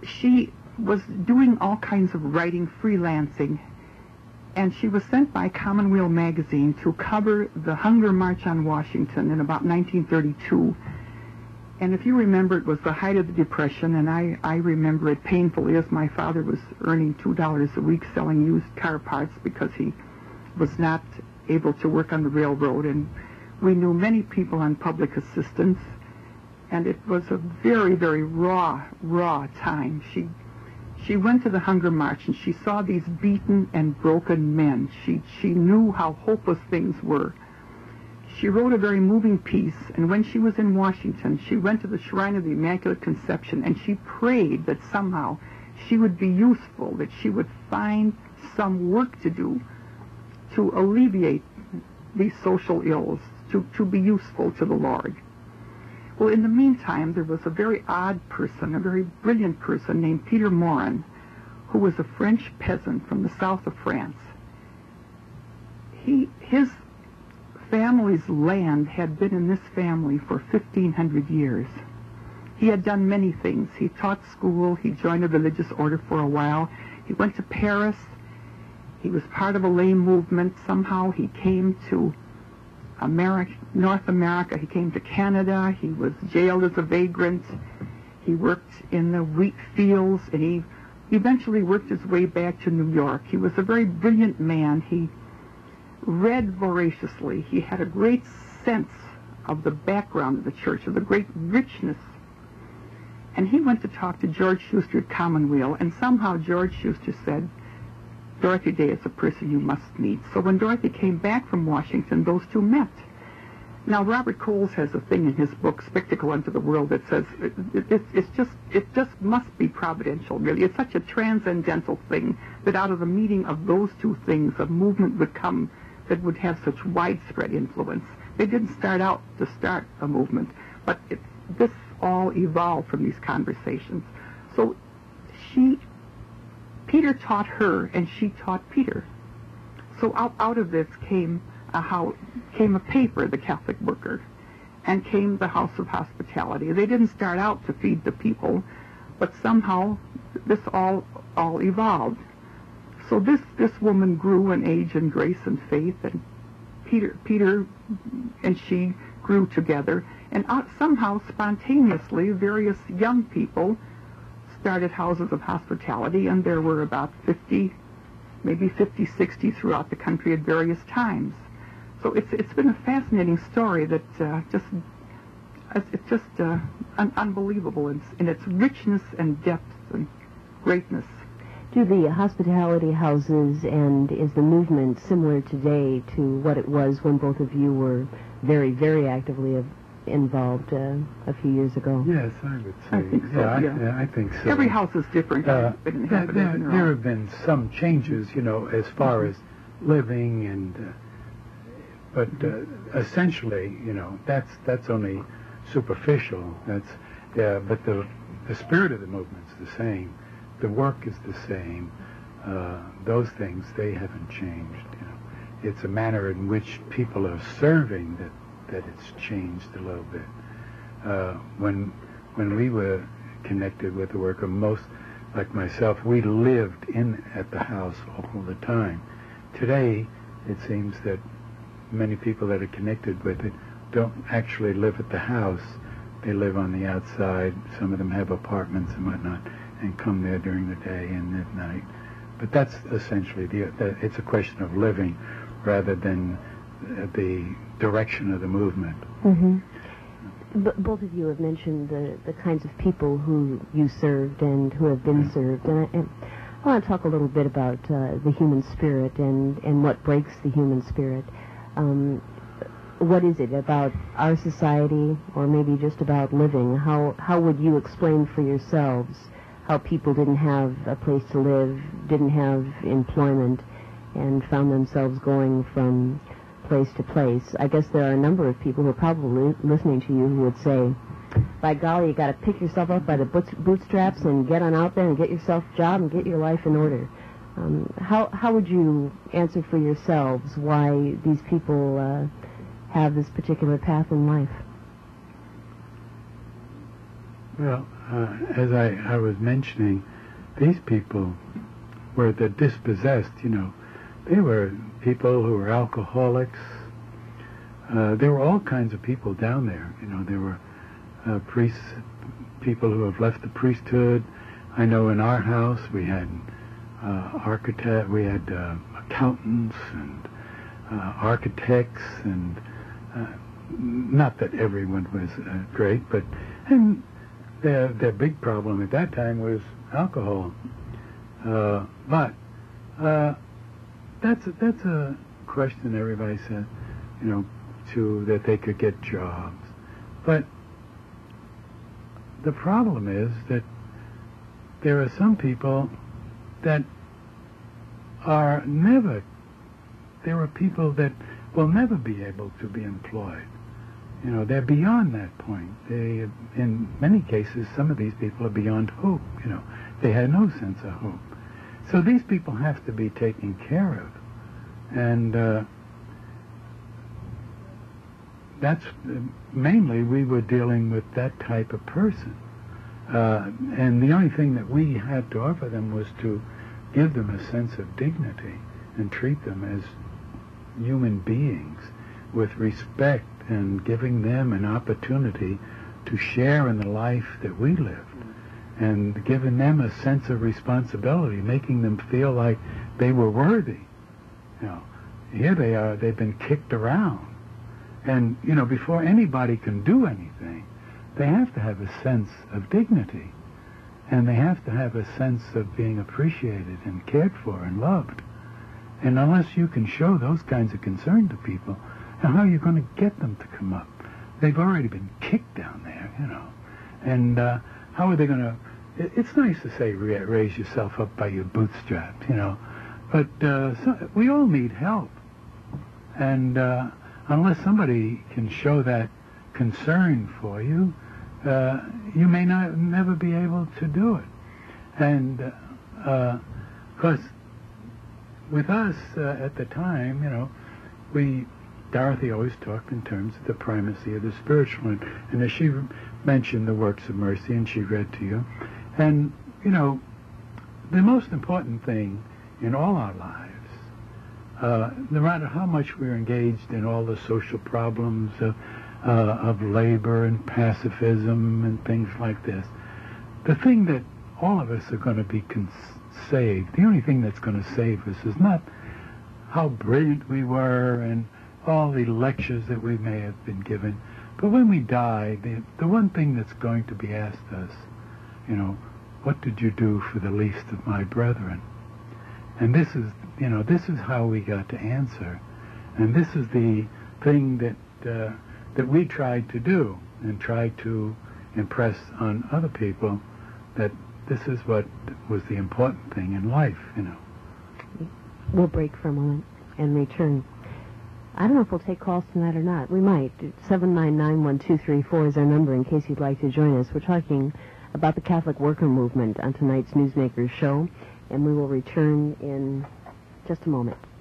she was doing all kinds of writing, freelancing, and she was sent by Commonweal magazine to cover the Hunger March on Washington in about 1932. And if you remember, it was the height of the Depression, and I remember it painfully, as my father was earning $2 a week selling used car parts because he was not able to work on the railroad, and we knew many people on public assistance, and it was a very, very raw time. She went to the Hunger March, and she saw these beaten and broken men. She knew how hopeless things were. She wrote a very moving piece, and when she was in Washington, she went to the Shrine of the Immaculate Conception, and she prayed that somehow she would be useful, that she would find some work to do to alleviate these social ills, to be useful to the Lord. Well, in the meantime, there was a very odd person, a very brilliant person named Peter Morin, who was a French peasant from the south of France. His family's land had been in this family for 1,500 years. He had done many things. He taught school. He joined a religious order for a while. He went to Paris. He was part of a lay movement. Somehow he came to North America. He came to Canada. He was jailed as a vagrant. He worked in the wheat fields, and he eventually worked his way back to New York. He was a very brilliant man. He read voraciously. He had a great sense of the background of the church, of the great richness. And he went to talk to George Schuster at Commonweal, and somehow George Schuster said, Dorothy Day is a person you must meet. So when Dorothy came back from Washington, those two met. Now, Robert Coles has a thing in his book, Spectacle Unto the World, that says it just must be providential, really. It's such a transcendental thing that out of the meeting of those two things, a movement would come that would have such widespread influence. They didn't start out to start a movement, but this all evolved from these conversations. So Peter taught her, and she taught Peter. So out of this came a paper, The Catholic Worker, and came the House of Hospitality. They didn't start out to feed the people, but somehow this all evolved. So this woman grew in age and grace and faith, and Peter and she grew together, and somehow spontaneously various young people started houses of hospitality, and there were about 50, maybe 50, 60 throughout the country at various times. So it's been a fascinating story that it's just unbelievable in its richness and depth and greatness. Do the hospitality houses, and is the movement similar today to what it was when both of you were very, very actively involved a few years ago? Yes, I would say. I think so, yeah. I think so. Every house is different. There have been some changes, as far as living and, but essentially, that's only superficial. But the spirit of the movement's the same. The work is the same. Those things, they haven't changed. It's a manner in which people are serving that it's changed a little bit. When we were connected with the work of most, like myself, we lived at the house all the time. Today, it seems that many people that are connected with it don't actually live at the house. They live on the outside. Some of them have apartments and whatnot, and come there during the day and at night. But that's essentially it's a question of living rather than the direction of the movement. Mm-hmm. Both of you have mentioned the kinds of people who you served and who have been served, and I want to talk a little bit about the human spirit and what breaks the human spirit. What is it about our society, or maybe just about living? How would you explain for yourselves how people didn't have a place to live, didn't have employment, and found themselves going from place to place? I guess there are a number of people who are probably listening to you who would say, by golly, you got to pick yourself up by the bootstraps and get on out there and get yourself a job and get your life in order. How would you answer for yourselves why these people have this particular path in life? Well, as I was mentioning, these people were the dispossessed, They were people who were alcoholics. There were all kinds of people down there. There were priests, people who have left the priesthood. I know in our house we had we had accountants and architects, and not that everyone was great, and their big problem at that time was alcohol. But that's a question everybody said, that they could get jobs. But the problem is that there are some people that are there are people that will never be able to be employed. They're beyond that point. In many cases, some of these people are beyond hope. They had no sense of hope. So these people have to be taken care of. And that's mainly we were dealing with that type of person. And the only thing that we had to offer them was to give them a sense of dignity and treat them as human beings with respect, and giving them an opportunity to share in the life that we lived, and giving them a sense of responsibility, making them feel like they were worthy. Here they are, they've been kicked around. And, before anybody can do anything, they have to have a sense of dignity. And they have to have a sense of being appreciated and cared for and loved. And unless you can show those kinds of concern to people, how are you going to get them to come up? They've already been kicked down there, And how are they going to... It's nice to say raise yourself up by your bootstraps, But we all need help. And unless somebody can show that concern for you, you may never be able to do it. And because with us at the time, Dorothy always talked in terms of the primacy of the spiritual, and as she mentioned the works of mercy, and she read to you, and the most important thing in all our lives, no matter how much we're engaged in all the social problems of labor and pacifism and things like this, the thing that all of us are going to be saved, the only thing that's going to save us is not how brilliant we were and all the lectures that we may have been given, but when we die, the one thing that's going to be asked us, what did you do for the least of my brethren? And this is how we got to answer, and this is the thing that we tried to do, and tried to impress on other people, that this is what was the important thing in life, We'll break for a moment and return. I don't know if we'll take calls tonight or not. We might. 799-1234 is our number in case you'd like to join us. We're talking about the Catholic Worker Movement on tonight's Newsmakers show, and we will return in just a moment.